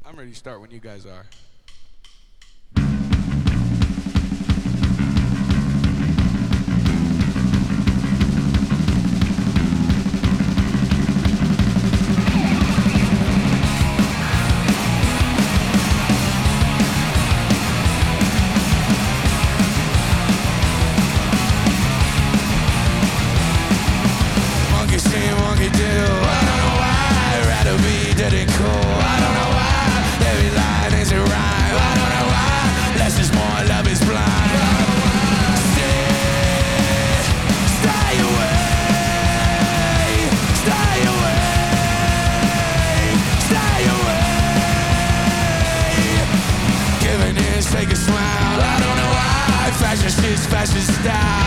I'm ready to start when you guys are. Monkey see, monkey do. I don't know why I'd rather be dead and cool. I don't know why every line is a rhyme. I don't know why less is more, love is blind. Stay away, stay away, stay away. Giving in, take a smile. I don't know why fascist is fascist style.